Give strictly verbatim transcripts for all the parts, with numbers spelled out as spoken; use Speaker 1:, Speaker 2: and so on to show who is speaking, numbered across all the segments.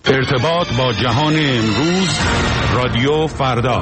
Speaker 1: ارتباط با جهان امروز، رادیو فردا.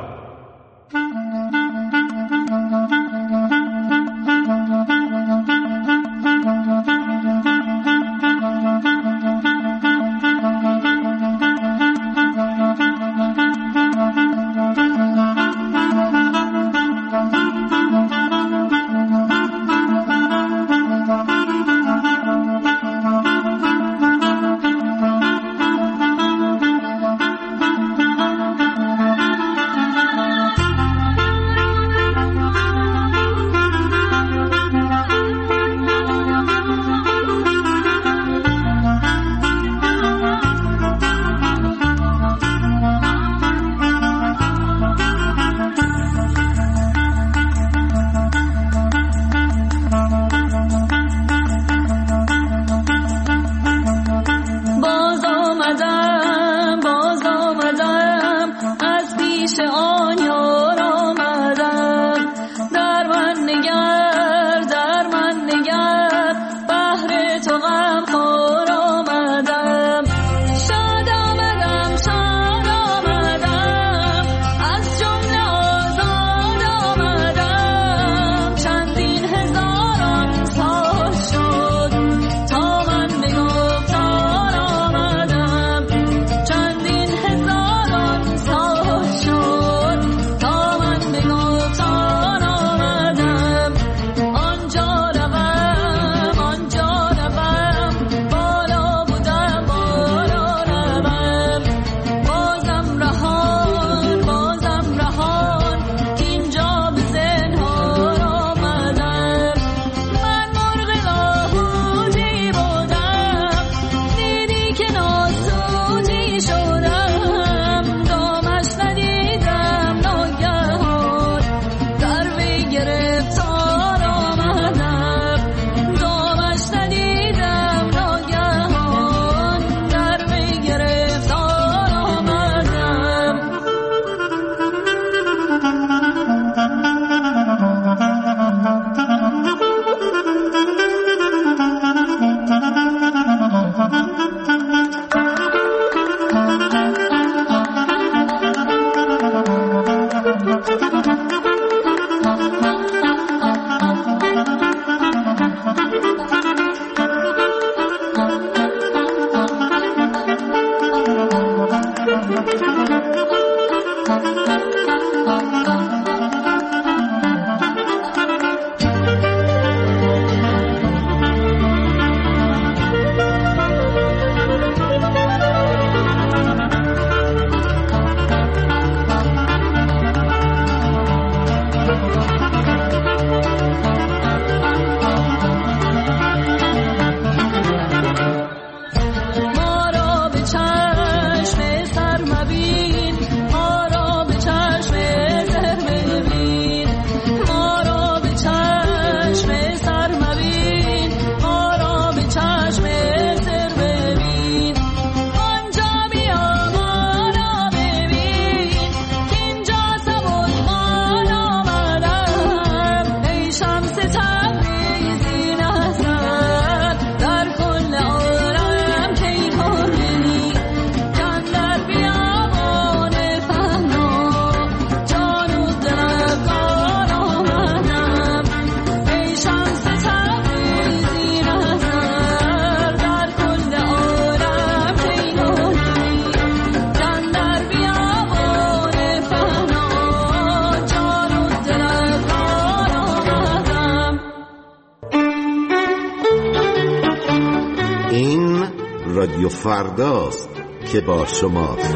Speaker 2: رادیو فرداست که با شماست.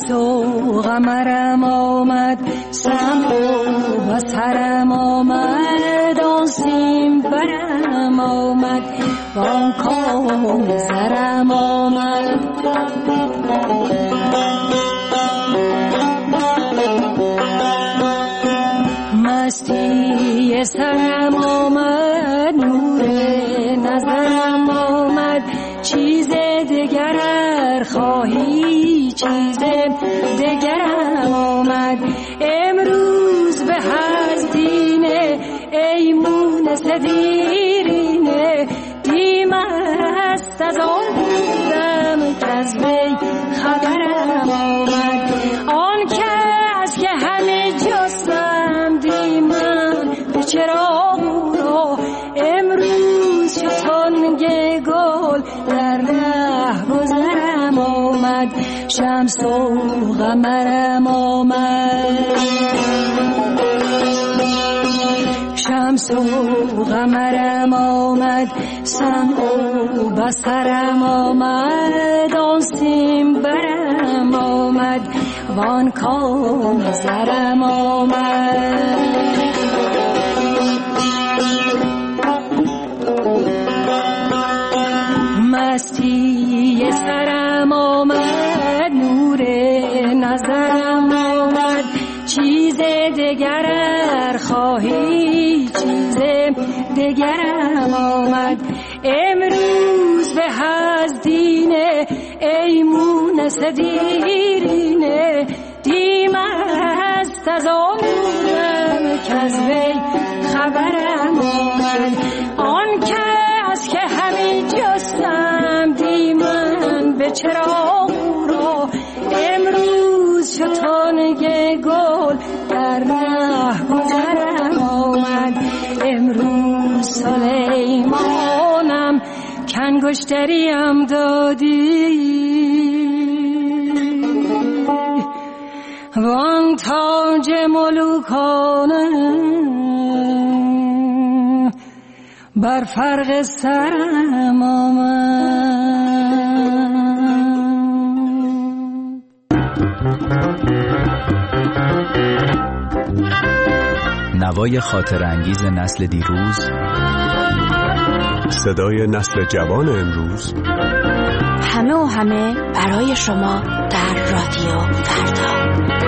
Speaker 3: شمس و قمرم آمد، سمع و بصرم آمد، آن سیم برم آمد، وان کام زرم آمد. مستی سرم آمد، نور نظرم آمد، چیز دگر ار خواهی چیز دگرم آمد. امروز به از دینه ای مونس دیرینه، دیم است از آن بودم که از وی خبرم آمد. آن کس که همه جستم دیمم به چراغ را، امروز شتانگ گل در ره گذرم آمد، شمس و قمرم آمد، شمس و قمرم آمد، سمع و بصرم آمد، آن سیم برم آمد، وان کام زرم آمد. مستی سرم آمد، نور نظرم آمد، چیز دگر ار خواهی چیز دگرم آمد. امروز به از دینه ای مونس دیرینه، دیم است از آن بودم که از وی خبرم آمد. آن کس که همین جستم دیمن به چراغ را، امروز شتانگ گل در ره گذرم آمد. امروز سلیمانم کنگشتریم دادی، وان تاج ملوکانه بر فرق سرم آمد.
Speaker 4: نوای خاطر انگیز نسل دیروز،
Speaker 5: صدای نسل جوان امروز،
Speaker 6: همه و همه برای شما در رادیو فردا.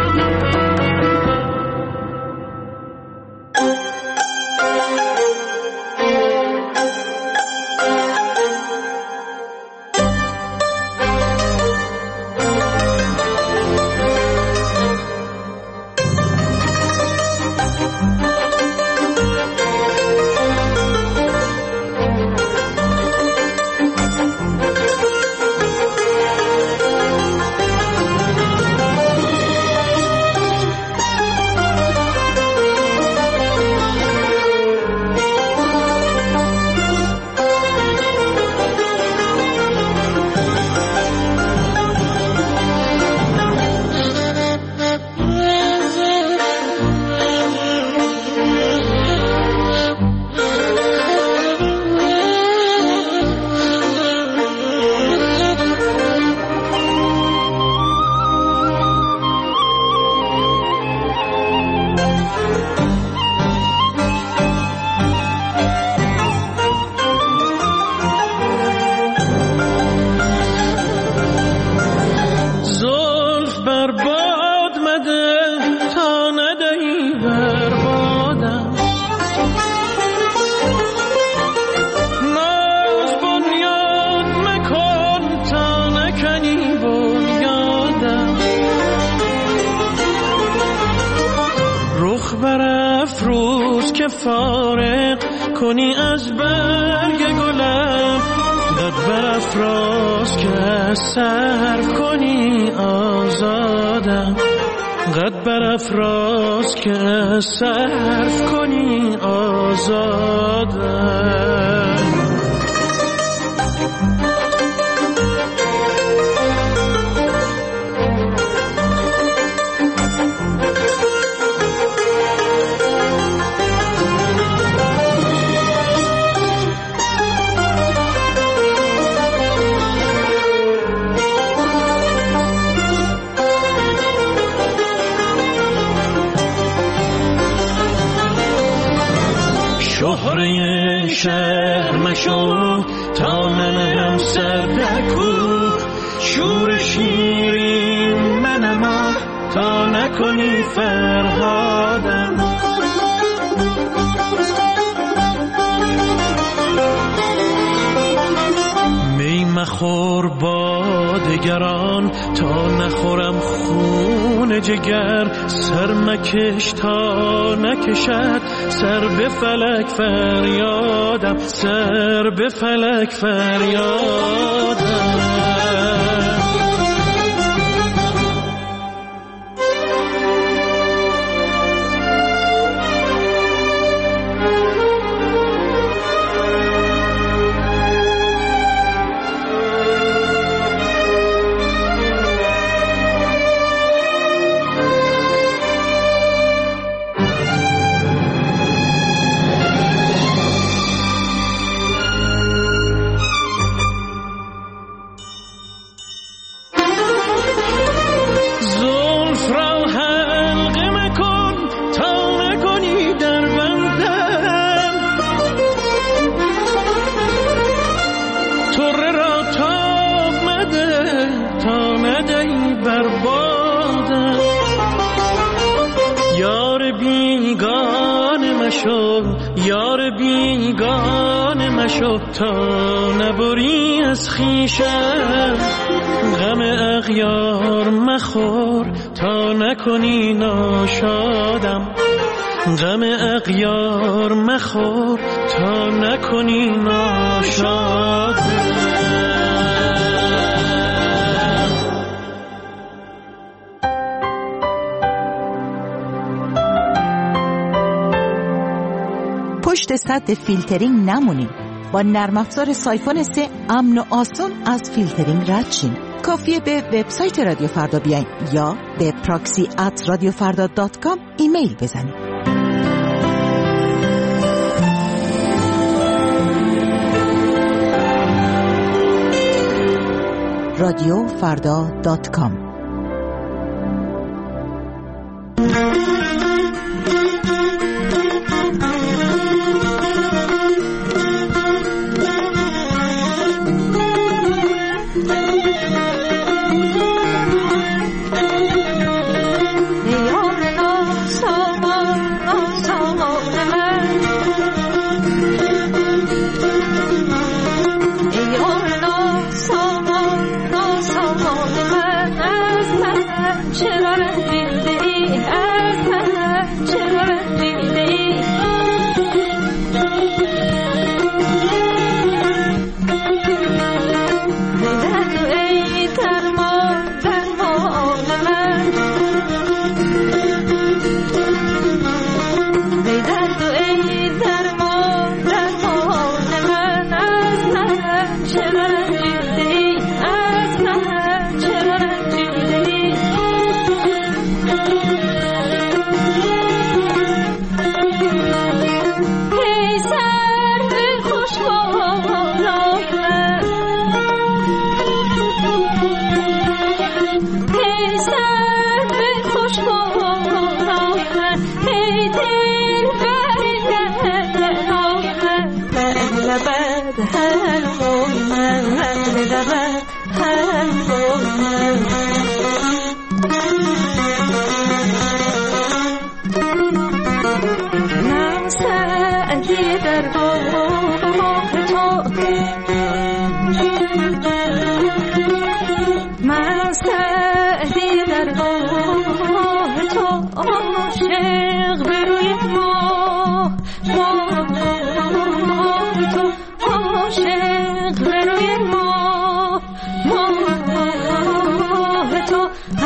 Speaker 7: فارغ کنی از برگ گلم، داد برافراز که از صرف کنی آزادم، قد برافراز که از صرف کنی آزادم. چهره شهر مشو تا ننهم سر دکو شور شیرین منم تا نکنی فرهادم می مخور با دگران تا نخورم خون جگر سر مکش تا نکشد سر به فلک فریادم سر به فلک فریادم یار بیگانه مشو تا نبری از خویشم غم اغیار مخور تا نکنی ناشادم غم اغیار مخور تا نکنی ناشادم
Speaker 8: پشت سد فیلترینگ نمونید. با نرم افزار سایفون سه امن و آسان از فیلترینگ رد شین. کافیه به وبسایت رادیو فردا بیاین یا به پراکسی ات رادیو فردا دات کام ایمیل بزنید. رادیو فردا دات کام.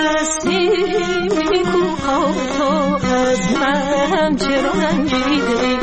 Speaker 3: هستی میکو تو از من چرا رنجیده